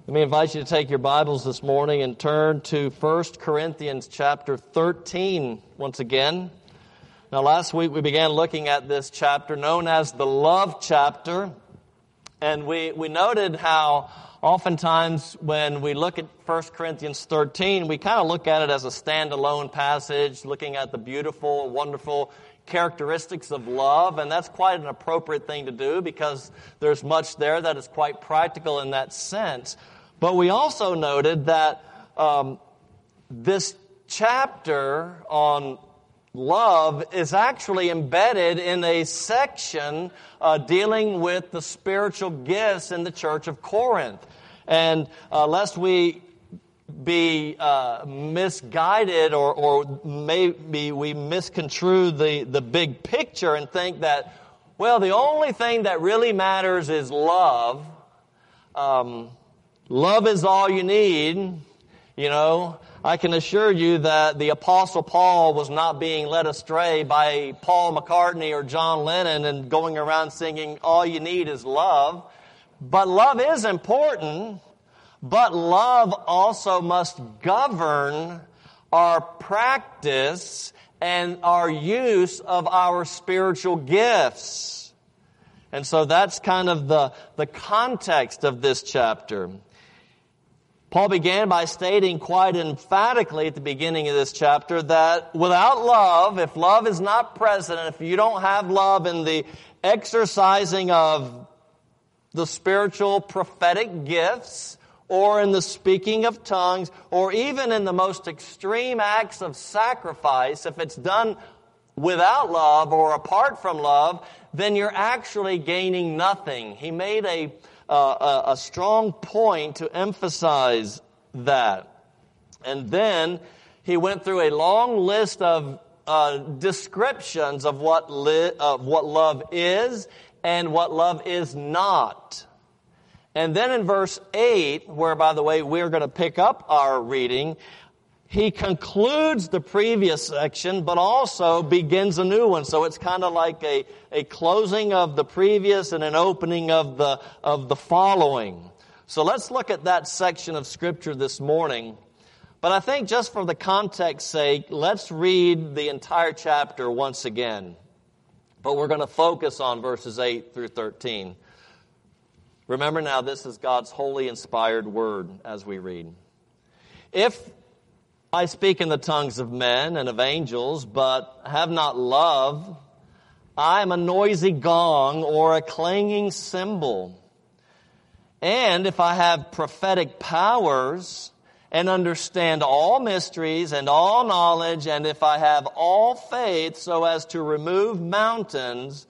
Let me invite you to take your Bibles this morning and turn to 1 Corinthians chapter 13 once again. Now, last week we began looking at this chapter known as the love chapter. And we noted how oftentimes when we look at 1 Corinthians 13, we kind of look at it as a standalone passage, looking at the beautiful, wonderful characteristics of love. And that's quite an appropriate thing to do because there's much there that is quite practical in that sense. But we also noted that this chapter on love is actually embedded in a section dealing with the spiritual gifts in the church of Corinth. And lest we be misguided or maybe we misconstrue the big picture and think that, well, the only thing that really matters is love. Love is all you need. You know, I can assure you that the Apostle Paul was not being led astray by Paul McCartney or John Lennon and going around singing, all you need is love. But love is important, but love also must govern our practice and our use of our spiritual gifts. And so that's kind of the context of this chapter. Paul began by stating quite emphatically at the beginning of this chapter that without love, if love is not present, if you don't have love in the exercising of the spiritual prophetic gifts, or in the speaking of tongues, or even in the most extreme acts of sacrifice, if it's done without love or apart from love, then you're actually gaining nothing. He made a strong point to emphasize that. And then he went through a long list of descriptions of what love is and what love is not. And then in verse 8, where, by the way, we're going to pick up our reading, he concludes the previous section, but also begins a new one. So it's kind of like a closing of the previous and an opening of the following. So let's look at that section of Scripture this morning. But I think just for the context's sake, let's read the entire chapter once again. But we're going to focus on verses 8 through 13. Remember now, this is God's holy inspired word as we read. If I speak in the tongues of men and of angels, but have not love, I am a noisy gong or a clanging cymbal. And if I have prophetic powers and understand all mysteries and all knowledge, and if I have all faith so as to remove mountains,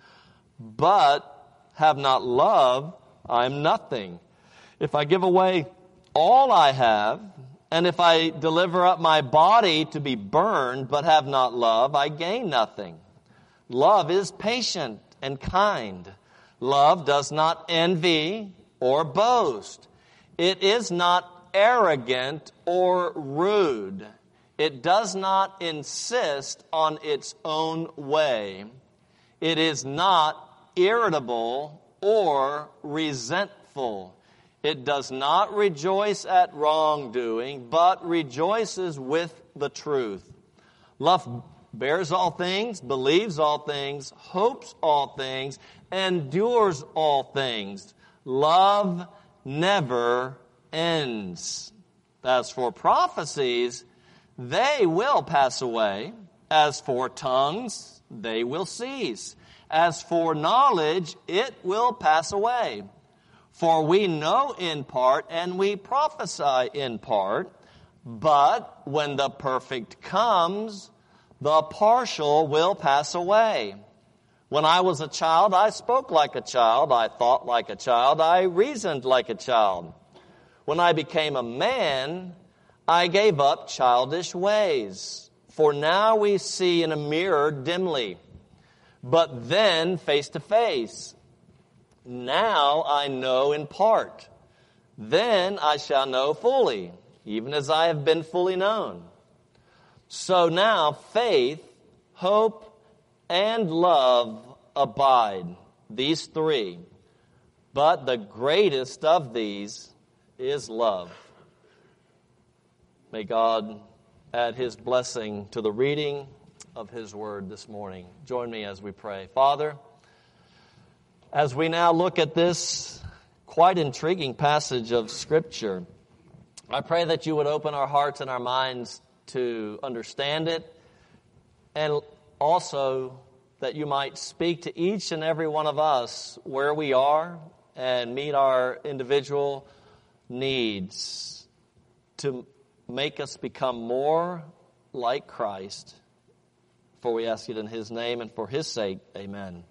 but have not love, I am nothing. If I give away all I have, and if I deliver up my body to be burned, but have not love, I gain nothing. Love is patient and kind. Love does not envy or boast. It is not arrogant or rude. It does not insist on its own way. It is not irritable or resentful. It does not rejoice at wrongdoing, but rejoices with the truth. Love bears all things, believes all things, hopes all things, endures all things. Love never ends. As for prophecies, they will pass away. As for tongues, they will cease. As for knowledge, it will pass away. For we know in part and we prophesy in part, but when the perfect comes, the partial will pass away. When I was a child, I spoke like a child, I thought like a child, I reasoned like a child. When I became a man, I gave up childish ways. For now we see in a mirror dimly, but then face to face. Now I know in part. Then I shall know fully, even as I have been fully known. So now faith, hope, and love abide, these three. But the greatest of these is love. May God add His blessing to the reading of His Word this morning. Join me as we pray. Father, as we now look at this quite intriguing passage of Scripture, I pray that you would open our hearts and our minds to understand it, and also that you might speak to each and every one of us where we are and meet our individual needs to make us become more like Christ. For we ask it in His name and for His sake. Amen.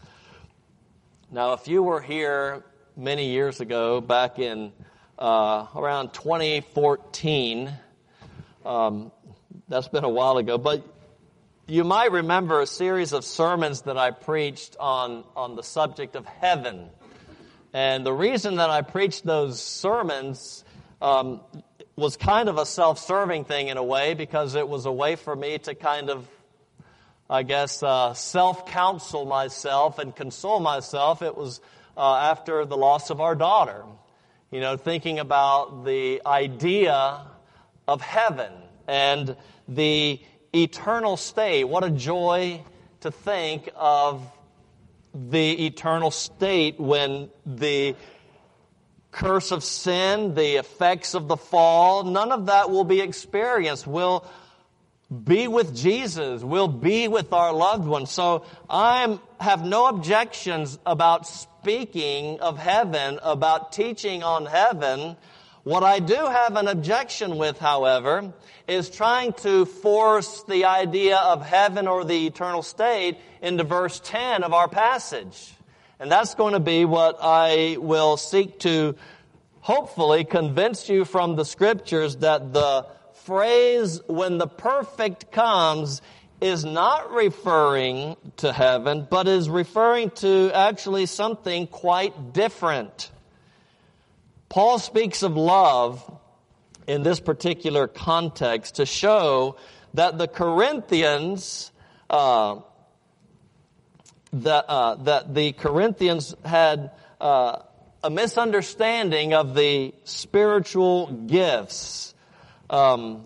Now, if you were here many years ago, back in around 2014, that's been a while ago, but you might remember a series of sermons that I preached on the subject of heaven. And the reason that I preached those sermons was kind of a self-serving thing in a way, because it was a way for me to kind of, I guess, self-counsel myself and console myself. It was after the loss of our daughter, thinking about the idea of heaven and the eternal state. What a joy to think of the eternal state when the curse of sin, the effects of the fall, none of that will be experienced. We'll be with Jesus. We'll be with our loved ones. So I have no objections about speaking of heaven, about teaching on heaven. What I do have an objection with, however, is trying to force the idea of heaven or the eternal state into verse 10 of our passage. And that's going to be what I will seek to hopefully convince you from the Scriptures, that the phrase, when the perfect comes, is not referring to heaven, but is referring to actually something quite different. Paul speaks of love in this particular context to show that the Corinthians that the Corinthians had a misunderstanding of the spiritual gifts. The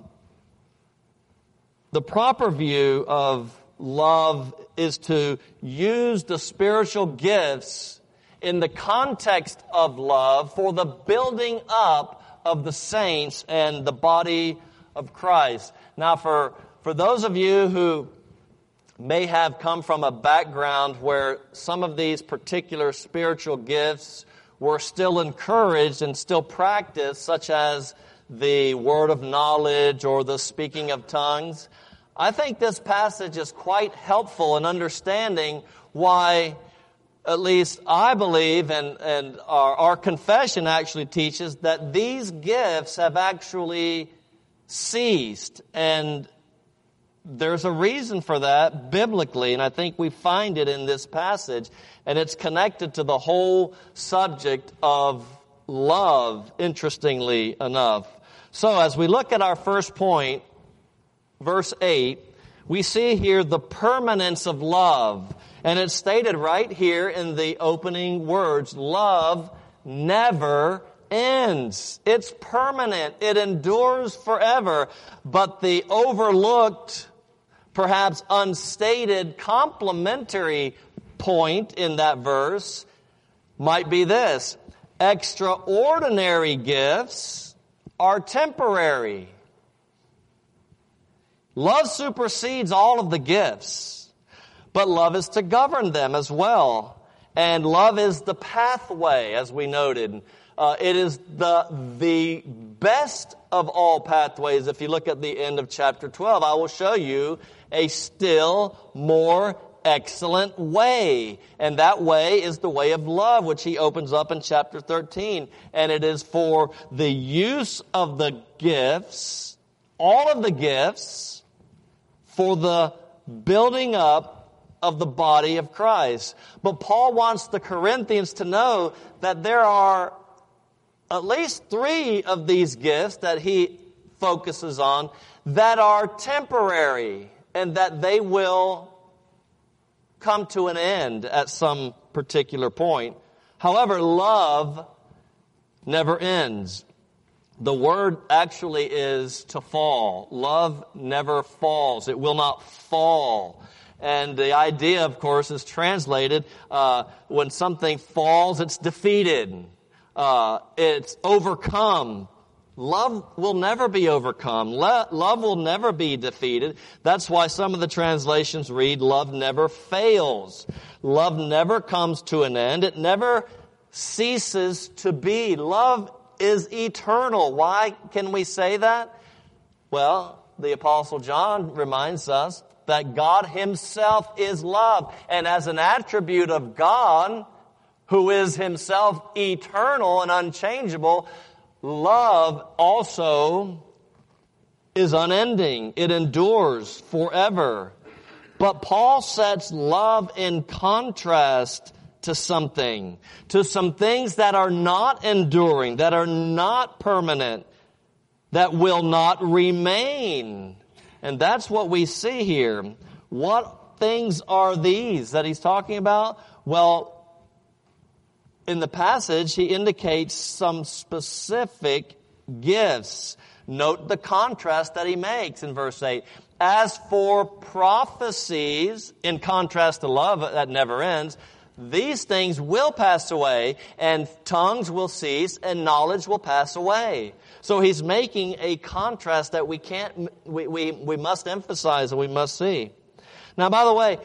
proper view of love is to use the spiritual gifts in the context of love for the building up of the saints and the body of Christ. Now, for those of you who may have come from a background where some of these particular spiritual gifts were still encouraged and still practiced, such as the word of knowledge or the speaking of tongues, I think this passage is quite helpful in understanding why, at least I believe, and our confession actually teaches, that these gifts have actually ceased. And there's a reason for that biblically, and I think we find it in this passage, and it's connected to the whole subject of love, interestingly enough. So as we look at our first point, verse 8, we see here the permanence of love. And it's stated right here in the opening words, love never ends. It's permanent. It endures forever. But the overlooked, perhaps unstated, complementary point in that verse might be this: extraordinary gifts are temporary. Love supersedes all of the gifts, but love is to govern them as well. And love is the pathway, as we noted. It is the best of all pathways. If you look at the end of chapter 12, I will show you a still more excellent way. And that way is the way of love, which he opens up in chapter 13. And it is for the use of the gifts, all of the gifts, for the building up of the body of Christ. But Paul wants the Corinthians to know that there are at least 3 of these gifts that he focuses on that are temporary and that they will come to an end at some particular point. However, love never ends. The word actually is to fall. Love never falls. It will not fall. And the idea, of course, is translated, when something falls, it's defeated. It's overcome. Love will never be overcome. Love will never be defeated. That's why some of the translations read, love never fails. Love never comes to an end. It never ceases to be. Love is eternal. Why can we say that? Well, the Apostle John reminds us that God himself is love. And as an attribute of God, who is himself eternal and unchangeable, love also is unending. It endures forever. But Paul sets love in contrast to some things that are not enduring, that are not permanent, that will not remain. And that's what we see here. What things are these that he's talking about? Well, in the passage, he indicates some specific gifts. Note the contrast that he makes in verse 8. As for prophecies, in contrast to love that never ends, these things will pass away, and tongues will cease, and knowledge will pass away. So he's making a contrast that we must emphasize and we must see. Now, by the way,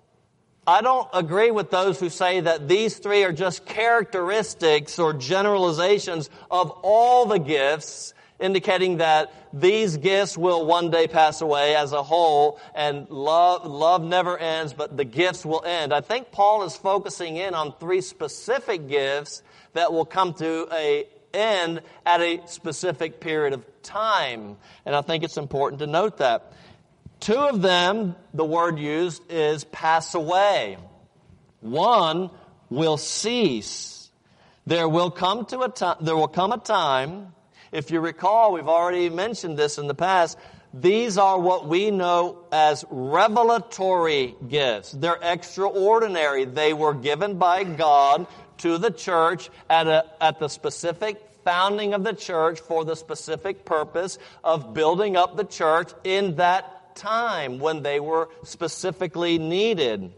I don't agree with those who say that these three are just characteristics or generalizations of all the gifts, indicating that these gifts will one day pass away as a whole, and love never ends, but the gifts will end. I think Paul is focusing in on three specific gifts that will come to an end at a specific period of time. And I think it's important to note that. Two of them, the word used is pass away. One will cease. There will come a time, if you recall, we've already mentioned this in the past, these are what we know as revelatory gifts. They're extraordinary. They were given by God to the church at the specific founding of the church for the specific purpose of building up the church in that time when they were specifically needed.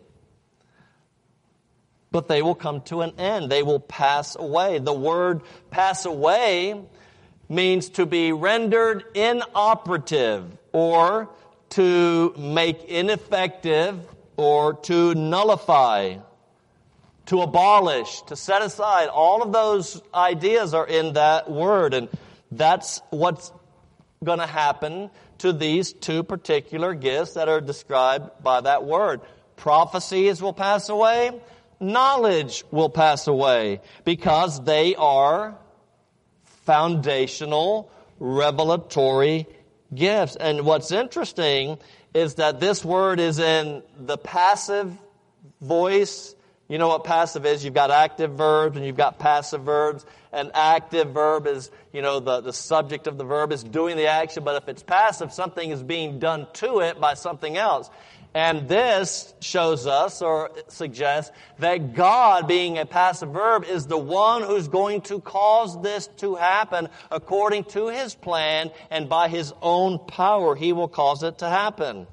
But they will come to an end. They will pass away. The word pass away means to be rendered inoperative, or to make ineffective, or to nullify, to abolish, to set aside. All of those ideas are in that word, and that's what's going to happen to these two particular gifts that are described by that word. Prophecies will pass away. Knowledge will pass away, because they are foundational, revelatory gifts. And what's interesting is that this word is in the passive voice. You know what passive is? You've got active verbs and you've got passive verbs. An active verb is, the subject of the verb is doing the action. But if it's passive, something is being done to it by something else. And this shows us or suggests that God, being a passive verb, is the one who's going to cause this to happen according to his plan, and by his own power he will cause it to happen.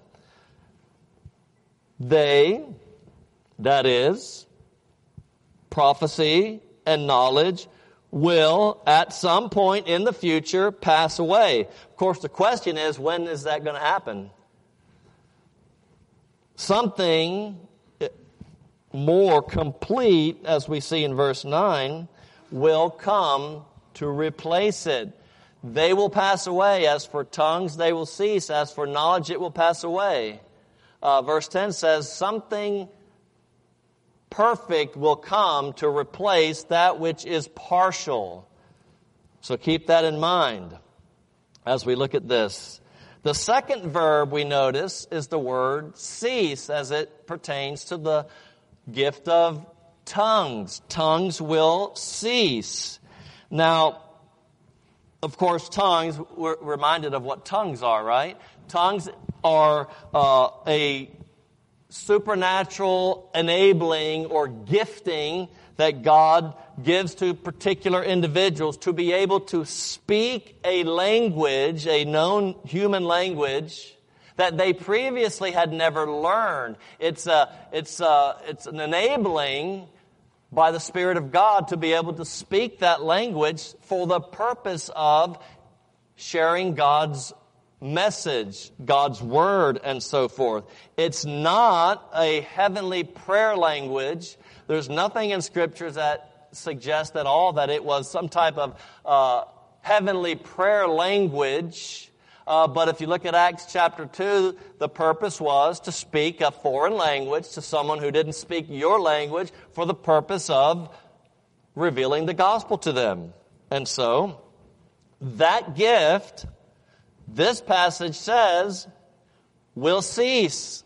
They, that is, prophecy and knowledge, will at some point in the future pass away. Of course, the question is, when is that going to happen? Something more complete, as we see in verse 9, will come to replace it. They will pass away. As for tongues, they will cease. As for knowledge, it will pass away. Verse 10 says, something perfect will come to replace that which is partial. So keep that in mind as we look at this. The second verb we notice is the word cease, as it pertains to the gift of tongues. Tongues will cease. Now, of course, tongues, we're reminded of what tongues are, right? Tongues are a supernatural enabling or gifting that God gives to particular individuals to be able to speak a language, a known human language, that they previously had never learned. It's an enabling by the Spirit of God to be able to speak that language for the purpose of sharing God's message, God's word, and so forth. It's not a heavenly prayer language. There's nothing in Scriptures that suggests at all that it was some type of heavenly prayer language. But if you look at Acts chapter 2, the purpose was to speak a foreign language to someone who didn't speak your language for the purpose of revealing the gospel to them. And so, that gift, this passage says, will cease.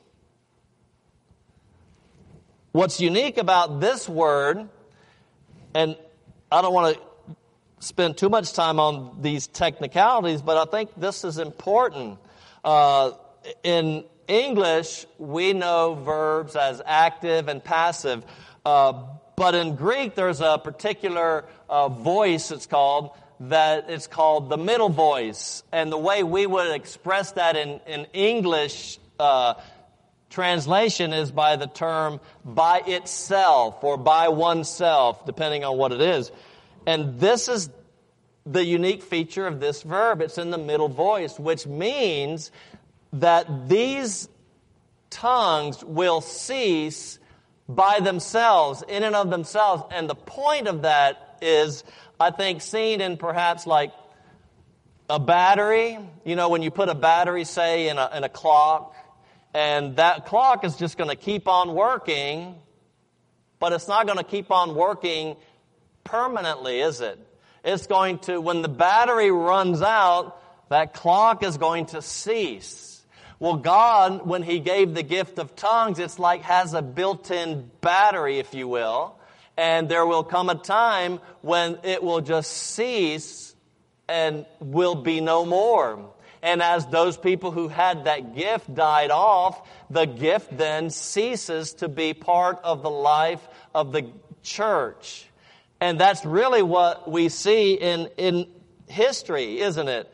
What's unique about this word, and I don't want to spend too much time on these technicalities, but I think this is important. In English, we know verbs as active and passive, but in Greek, there's a particular voice, it's called the middle voice. And the way we would express that in English translation is by the term by itself or by oneself, depending on what it is. And this is the unique feature of this verb. It's in the middle voice, which means that these tongues will cease by themselves, in and of themselves. And the point of that is, I think, seen in perhaps like a battery. You know, when you put a battery, say, in a clock, and that clock is just going to keep on working, but it's not going to keep on working permanently, is it? It's going to, when the battery runs out, that clock is going to cease. Well, God, when He gave the gift of tongues, it's like has a built-in battery, if you will. And there will come a time when it will just cease and will be no more. And as those people who had that gift died off, the gift then ceases to be part of the life of the church. And that's really what we see in history, isn't it?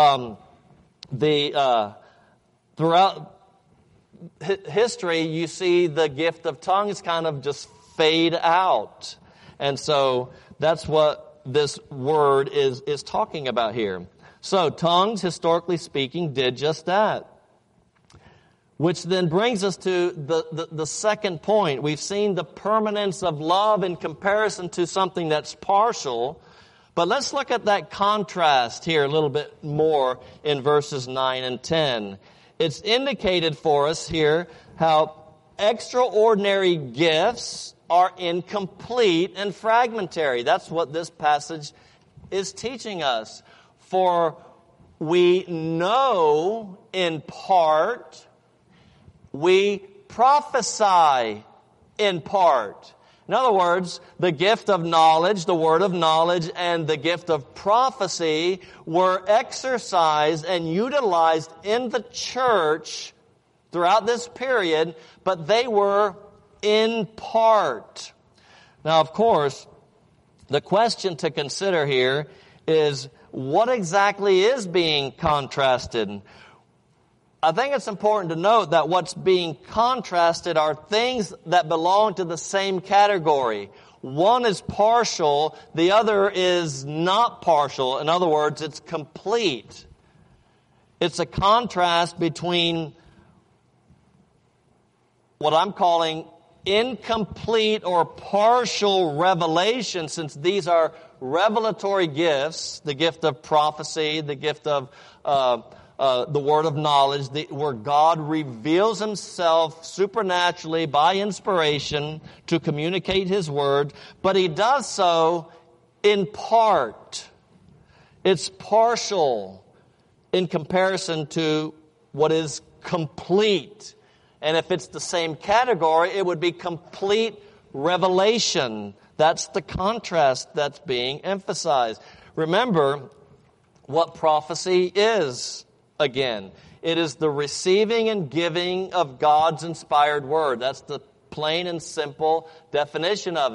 Throughout history, you see the gift of tongues kind of just fade out. And so that's what this word is talking about here. So tongues, historically speaking, did just that. Which then brings us to the second point. We've seen the permanence of love in comparison to something that's partial. But let's look at that contrast here a little bit more in verses 9 and 10. It's indicated for us here how extraordinary gifts are incomplete and fragmentary. That's what this passage is teaching us. For we know in part, we prophesy in part. In other words, the gift of knowledge, the word of knowledge, and the gift of prophecy were exercised and utilized in the church throughout this period, but they were in part. Now, of course, the question to consider here is, what exactly is being contrasted? I think it's important to note that what's being contrasted are things that belong to the same category. One is partial, the other is not partial. In other words, it's complete. It's a contrast between what I'm calling incomplete or partial revelation, since these are revelatory gifts, the gift of prophecy, the gift of the word of knowledge, where God reveals Himself supernaturally by inspiration to communicate His word, but He does so in part. It's partial in comparison to what is complete. And if it's the same category, it would be complete revelation. That's the contrast that's being emphasized. Remember what prophecy is. Again, it is the receiving and giving of God's inspired word. That's the plain and simple definition of it.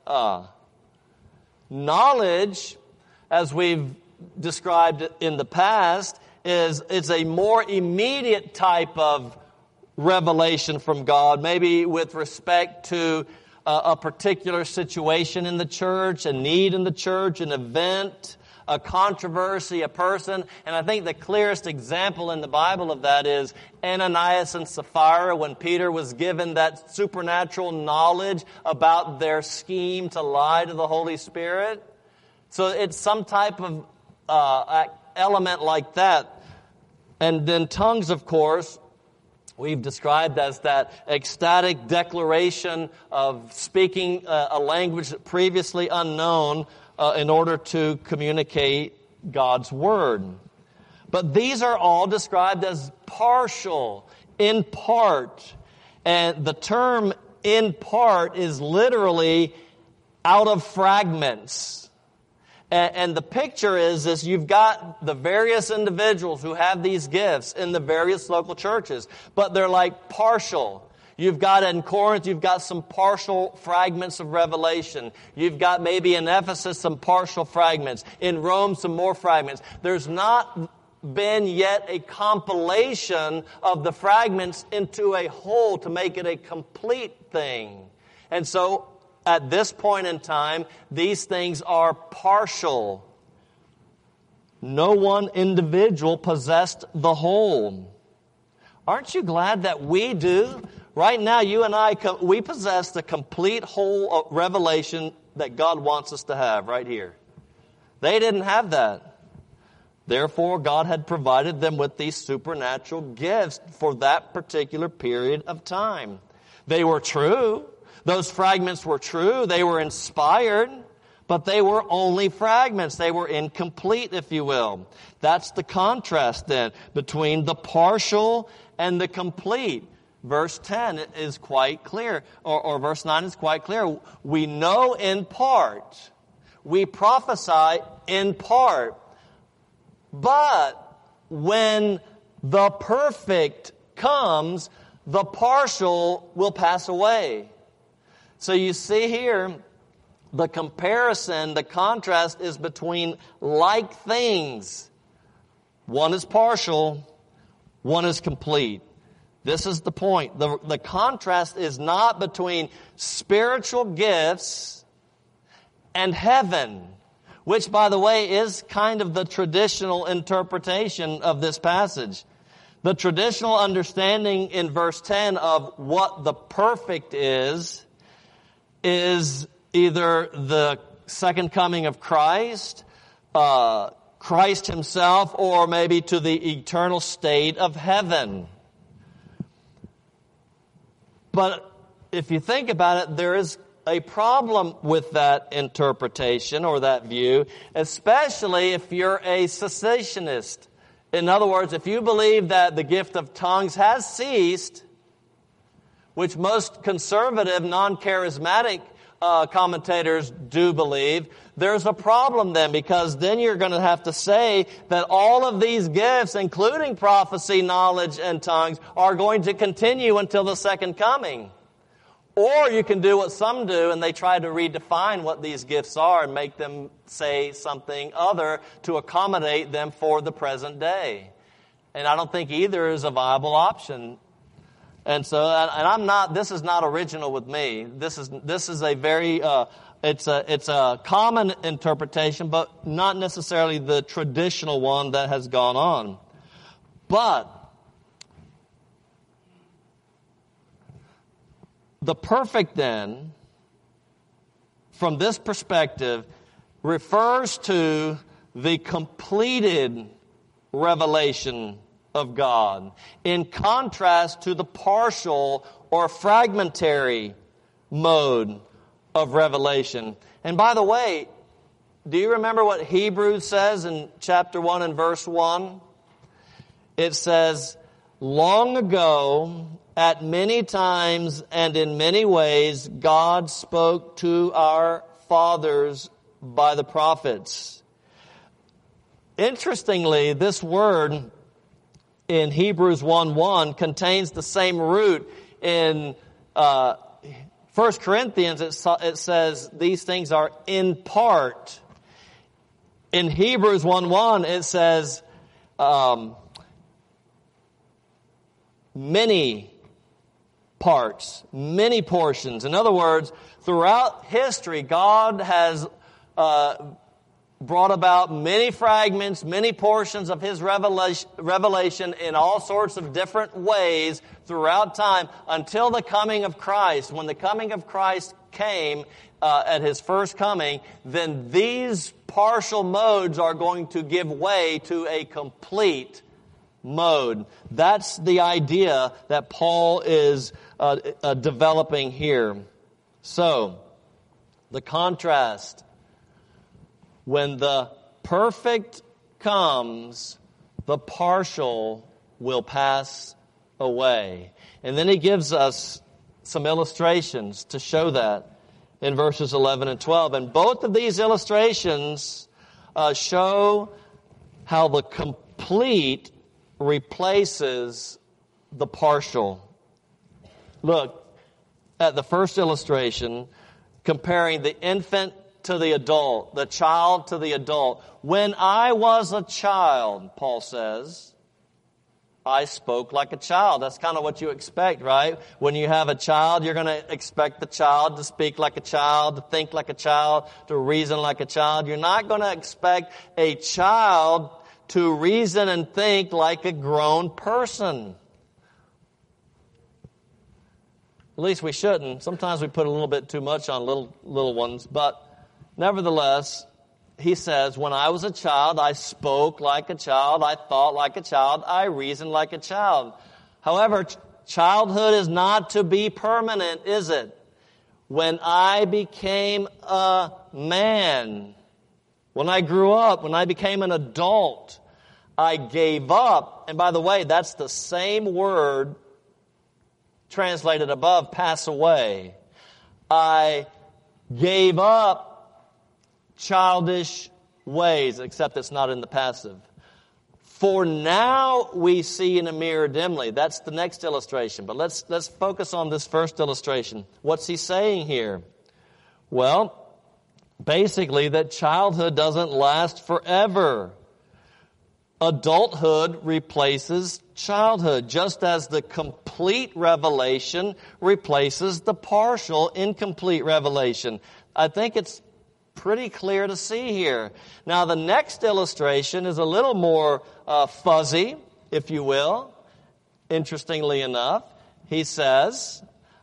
Knowledge, as we've described in the past, is a more immediate type of revelation from God, maybe with respect to a particular situation in the church, a need in the church, an event, a controversy, a person. And I think the clearest example in the Bible of that is Ananias and Sapphira, when Peter was given that supernatural knowledge about their scheme to lie to the Holy Spirit. So it's some type of element like that. And then tongues, of course, we've described as that ecstatic declaration of speaking a language previously unknown in order to communicate God's Word. But these are all described as partial, in part. And the term in part is literally out of fragments. And the picture is you've got the various individuals who have these gifts in the various local churches, but they're like partial. You've got in Corinth, you've got some partial fragments of revelation. You've got maybe in Ephesus some partial fragments. In Rome, some more fragments. There's not been yet a compilation of the fragments into a whole to make it a complete thing. And so, at this point in time, these things are partial. No one individual possessed the whole. Aren't you glad that we do? Right now, you and I, we possess the complete whole revelation that God wants us to have right here. They didn't have that. Therefore, God had provided them with these supernatural gifts for that particular period of time. They were true. Those fragments were true. They were inspired, but they were only fragments. They were incomplete, if you will. That's the contrast then between the partial and the complete. Verse 10 is quite clear, or verse 9 is quite clear. We know in part. We prophesy in part. But when the perfect comes, the partial will pass away. So you see here, the comparison, the contrast is between like things. One is partial, one is complete. This is the point. The contrast is not between spiritual gifts and heaven, which, by the way, is kind of the traditional interpretation of this passage. The traditional understanding in verse 10 of what the perfect is either the second coming of Christ, Christ himself, or maybe to the eternal state of heaven. But if you think about it, there is a problem with that interpretation or that view, especially if you're a cessationist. In other words, if you believe that the gift of tongues has ceased, which most conservative, non-charismatic commentators do believe, there's a problem then, because then you're going to have to say that all of these gifts, including prophecy, knowledge, and tongues, are going to continue until the second coming. Or you can do what some do, and they try to redefine what these gifts are and make them say something other to accommodate them for the present day. And I don't think either is a viable option. And so, and I'm not, this is not original with me. This is a very, it's a common interpretation, but not necessarily the traditional one that has gone on. But the perfect then, from this perspective, refers to the completed revelation of God, in contrast to the partial or fragmentary mode of revelation. And by the way, do you remember what Hebrews says in chapter 1 and verse 1? It says, long ago, at many times and in many ways, God spoke to our fathers by the prophets. Interestingly, this word in Hebrews 1:1 contains the same root in 1 Corinthians, it says these things are in part. In Hebrews 1:1, it says many parts, many portions. In other words, throughout history, God has brought about many fragments, many portions of His revelation in all sorts of different ways throughout time until the coming of Christ. When the coming of Christ came at His first coming, then these partial modes are going to give way to a complete mode. That's the idea that Paul is developing here. So, the contrast. When the perfect comes, the partial will pass away. And then he gives us some illustrations to show that in verses 11 and 12. And both of these illustrations show how the complete replaces the partial. Look at the first illustration, comparing the infant to the adult, the child to the adult. When I was a child, Paul says, I spoke like a child. That's kind of what you expect, right? When you have a child, you're going to expect the child to speak like a child, to think like a child, to reason like a child. You're not going to expect a child to reason and think like a grown person. At least we shouldn't. Sometimes we put a little bit too much on little ones, but nevertheless, he says, when I was a child, I spoke like a child, I thought like a child, I reasoned like a child. However, childhood is not to be permanent, is it? When I became a man, when I grew up, when I became an adult, I gave up. And by the way, that's the same word translated above, pass away. I gave up childish ways, except it's not in the passive. For now we see in a mirror dimly. That's the next illustration. But let's focus on this first illustration. What's he saying here? Well, basically that childhood doesn't last forever. Adulthood replaces childhood, just as the complete revelation replaces the partial, incomplete revelation. I think it's pretty clear to see here. Now, the next illustration is a little more fuzzy, if you will. Interestingly enough, he says,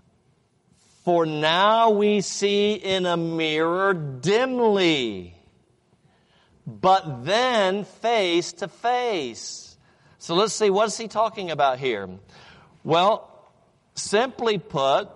for now we see in a mirror dimly, but then face to face. So let's see, what is he talking about here? Well, simply put,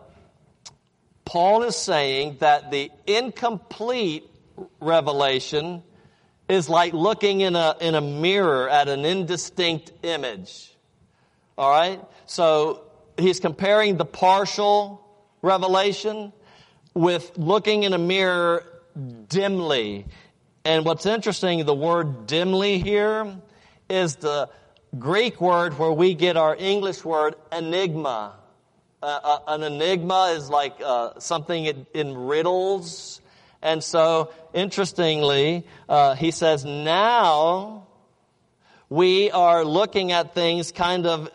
Paul is saying that the incomplete revelation is like looking in a mirror at an indistinct image. All right? So he's comparing the partial revelation with looking in a mirror dimly. And what's interesting, the word dimly here is the Greek word where we get our English word enigma. An enigma is like something in riddles. And so, interestingly, he says, now we are looking at things kind of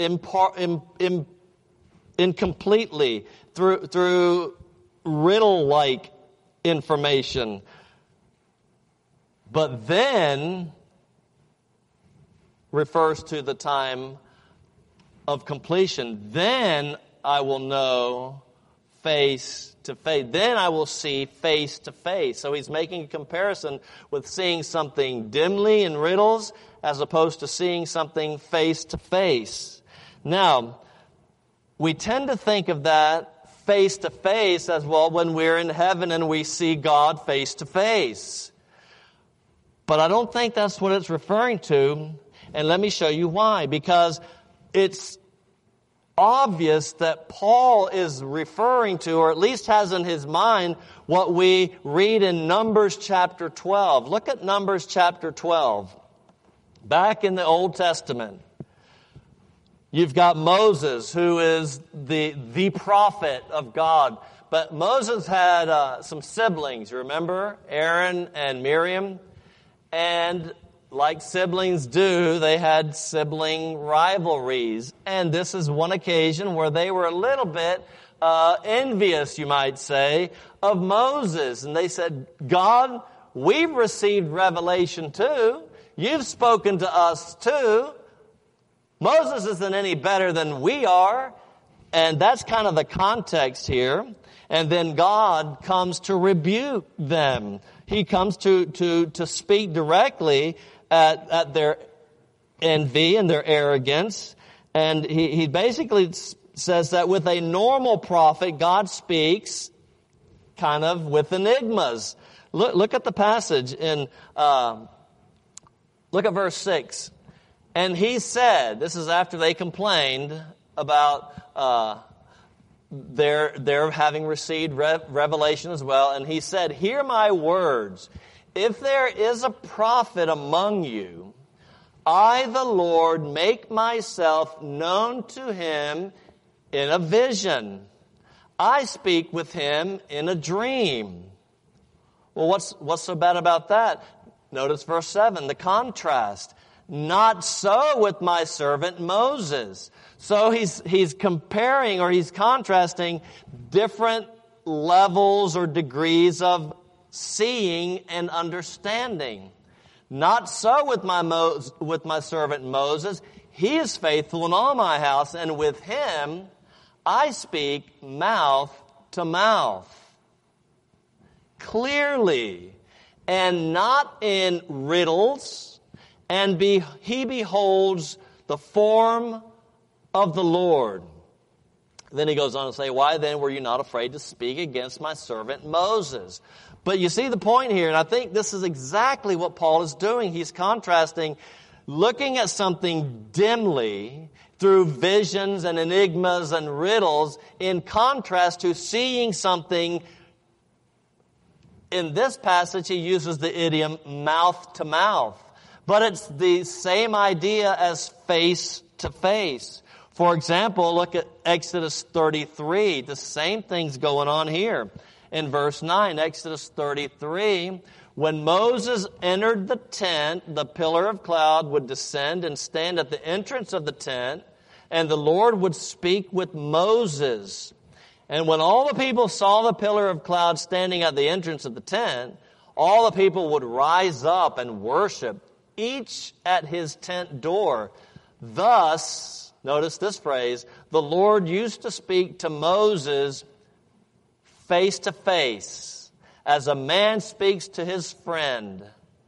incompletely through riddle-like information. But then refers to the time of completion. Then I will know face to face. Then I will see face to face. So he's making a comparison with seeing something dimly in riddles as opposed to seeing something face to face. Now, we tend to think of that face to face as, well, when we're in heaven and we see God face to face. But I don't think that's what it's referring to. And let me show you why. Because it's obvious that Paul is referring to, or at least has in his mind, what we read in Numbers chapter 12. Look at Numbers chapter 12. Back in the Old Testament, you've got Moses, who is the prophet of God. But Moses had some siblings, you remember? Aaron and Miriam. And like siblings do, they had sibling rivalries. And this is one occasion where they were a little bit envious, you might say, of Moses. And they said, God, we've received revelation too. You've spoken to us too. Moses isn't any better than we are. And that's kind of the context here. And then God comes to rebuke them. He comes to speak directly at their envy and their arrogance. And he basically says that with a normal prophet, God speaks kind of with enigmas. Look at the passage in, look at verse 6. And he said, this is after they complained about their having received revelation as well. And he said, hear my words. If there is a prophet among you, I, the Lord, make myself known to him in a vision. I speak with him in a dream. Well, what's so bad about that? Notice verse 7, the contrast. Not so with my servant Moses. So he's comparing or he's contrasting different levels or degrees of seeing and understanding. Not so with my servant Moses. He is faithful in all my house, and with him I speak mouth to mouth, clearly, and not in riddles. And he beholds the form of the Lord. Then he goes on to say, why then were you not afraid to speak against my servant Moses? But you see the point here, and I think this is exactly what Paul is doing. He's contrasting looking at something dimly through visions and enigmas and riddles in contrast to seeing something. In this passage, he uses the idiom mouth to mouth. But it's the same idea as face to face. For example, look at Exodus 33. The same thing's going on here. In verse 9, Exodus 33, when Moses entered the tent, the pillar of cloud would descend and stand at the entrance of the tent, and the Lord would speak with Moses. And when all the people saw the pillar of cloud standing at the entrance of the tent, all the people would rise up and worship, each at his tent door. Thus, notice this phrase, the Lord used to speak to Moses face to face, as a man speaks to his friend.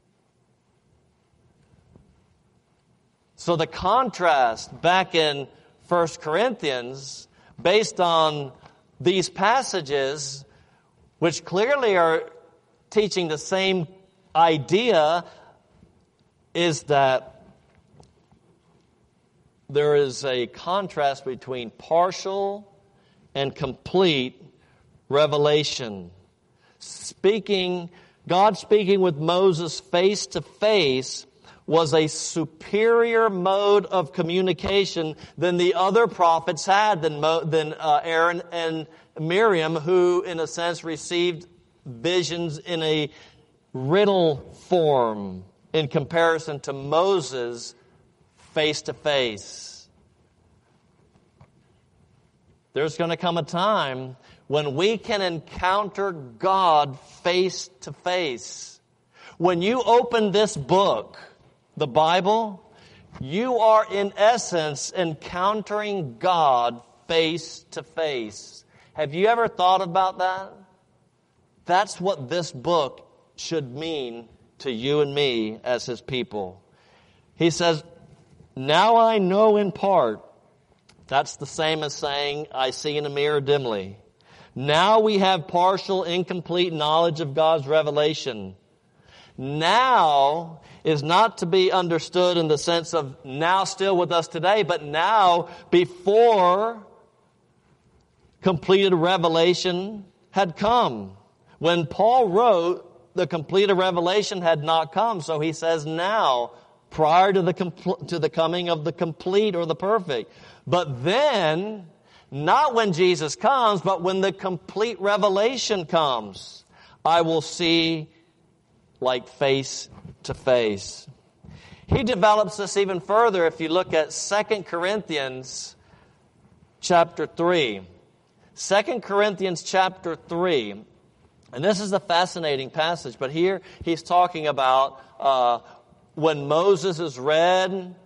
So the contrast back in 1 Corinthians, based on these passages, which clearly are teaching the same idea, is that there is a contrast between partial and complete revelation. God speaking with Moses face to face was a superior mode of communication than the other prophets had, than Aaron and Miriam, who in a sense received visions in a riddle form in comparison to Moses face to face. There's going to come a time when we can encounter God face to face. When you open this book, the Bible, you are in essence encountering God face to face. Have you ever thought about that? That's what this book should mean to you and me as his people. He says, now I know in part. That's the same as saying, I see in a mirror dimly. Now we have partial, incomplete knowledge of God's revelation. Now is not to be understood in the sense of now still with us today, but now before completed revelation had come. When Paul wrote, the completed revelation had not come, so he says now, prior to the coming of the complete or the perfect. But then, Not when Jesus comes, but when the complete revelation comes. I will see like face to face. He develops this even further if you look at 2 Corinthians chapter 3. 2 Corinthians chapter 3. And this is a fascinating passage, but here he's talking about when Moses is read.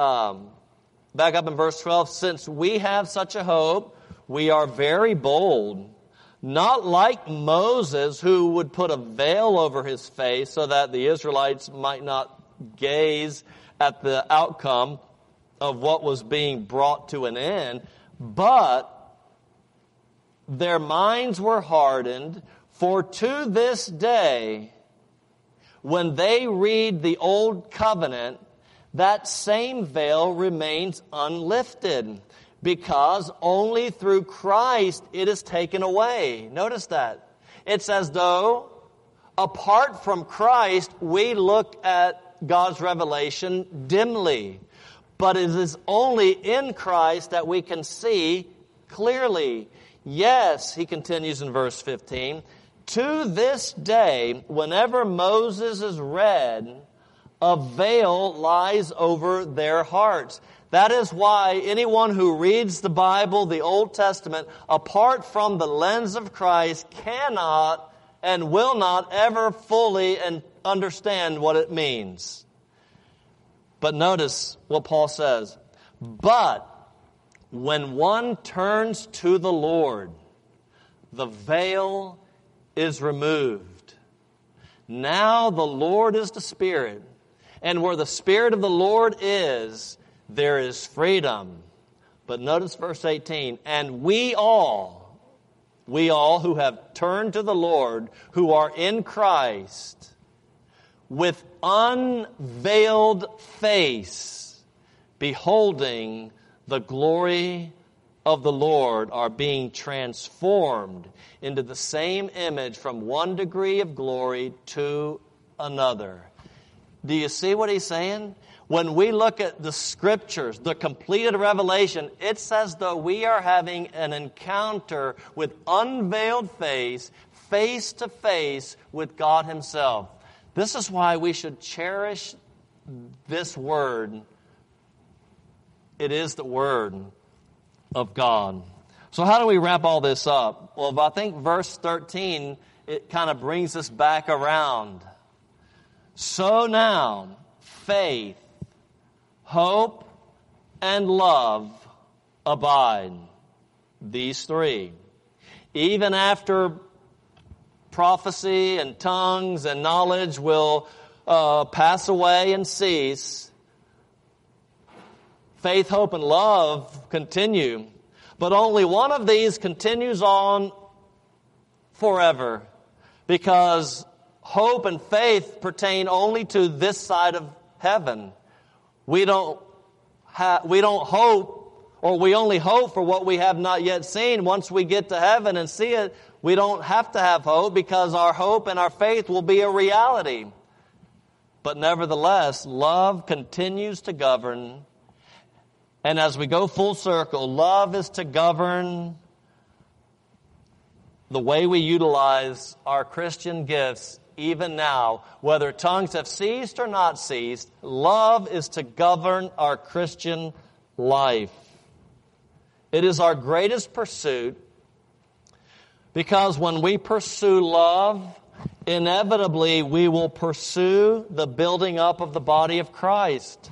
Back up in verse 12, since we have such a hope, we are very bold. Not like Moses, who would put a veil over his face so that the Israelites might not gaze at the outcome of what was being brought to an end, but their minds were hardened, for to this day, when they read the Old Covenant, that same veil remains unlifted, because only through Christ it is taken away. Notice that. It's as though apart from Christ, we look at God's revelation dimly. But it is only in Christ that we can see clearly. Yes, he continues in verse 15, to this day, whenever Moses is read, a veil lies over their hearts. That is why anyone who reads the Bible, the Old Testament, apart from the lens of Christ, cannot and will not ever fully understand what it means. But notice what Paul says. But when one turns to the Lord, the veil is removed. Now the Lord is the Spirit, and where the Spirit of the Lord is, there is freedom. But notice verse 18, and we all who have turned to the Lord, who are in Christ, with unveiled face, beholding the glory of the Lord, are being transformed into the same image from one degree of glory to another. Do you see what he's saying? When we look at the Scriptures, the completed revelation, it's as though we are having an encounter with unveiled face to face with God Himself. This is why we should cherish this Word. It is the Word of God. So how do we wrap all this up? Well, I think verse 13, it kind of brings us back around. So now, faith, hope, and love abide. These three. Even after prophecy and tongues and knowledge will pass away and cease, faith, hope, and love continue. But only one of these continues on forever, because hope and faith pertain only to this side of heaven. We don't hope, or we only hope for what we have not yet seen. Once we get to heaven and see it, we don't have to have hope, because our hope and our faith will be a reality. But nevertheless, love continues to govern. And as we go full circle, love is to govern the way we utilize our Christian gifts even now. Whether tongues have ceased or not ceased, love is to govern our Christian life. It is our greatest pursuit, because when we pursue love, inevitably we will pursue the building up of the body of Christ.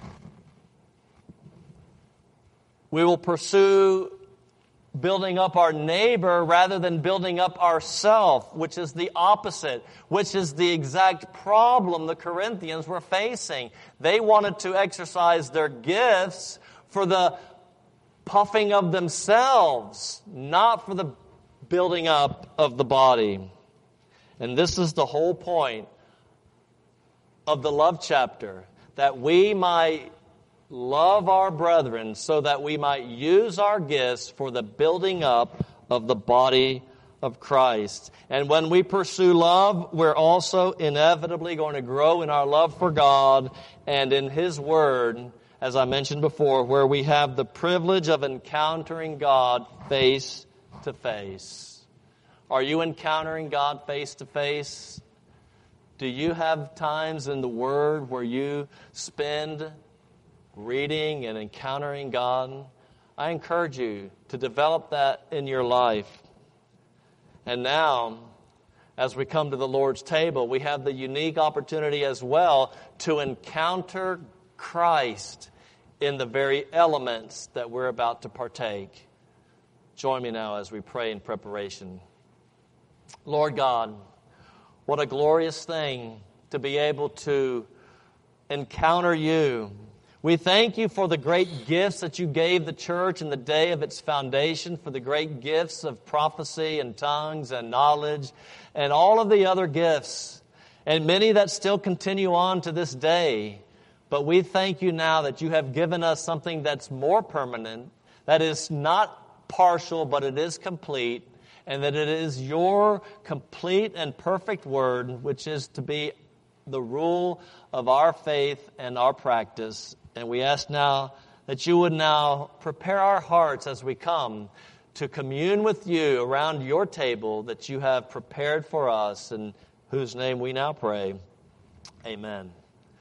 We will pursue building up our neighbor rather than building up ourselves, which is the opposite, which is the exact problem the Corinthians were facing. They wanted to exercise their gifts for the puffing of themselves, not for the building up of the body. And this is the whole point of the love chapter, that we might love our brethren so that we might use our gifts for the building up of the body of Christ. And when we pursue love, we're also inevitably going to grow in our love for God and in His Word as I mentioned before, where we have the privilege of encountering God face to face. Are you encountering God face to face? Do you have times in the Word where you spend reading and encountering God? I encourage you to develop that in your life. And now, as we come to the Lord's table, we have the unique opportunity as well to encounter Christ in the very elements that we're about to partake. Join me now as we pray in preparation. Lord God, what a glorious thing to be able to encounter you. We thank you for the great gifts that you gave the church in the day of its foundation, for the great gifts of prophecy and tongues and knowledge and all of the other gifts, and many that still continue on to this day. But we thank you now that you have given us something that's more permanent, that is not partial, but it is complete, and that it is your complete and perfect word, which is to be the rule of our faith and our practice. And we ask now that you would now prepare our hearts as we come to commune with you around your table that you have prepared for us, in whose name we now pray. Amen.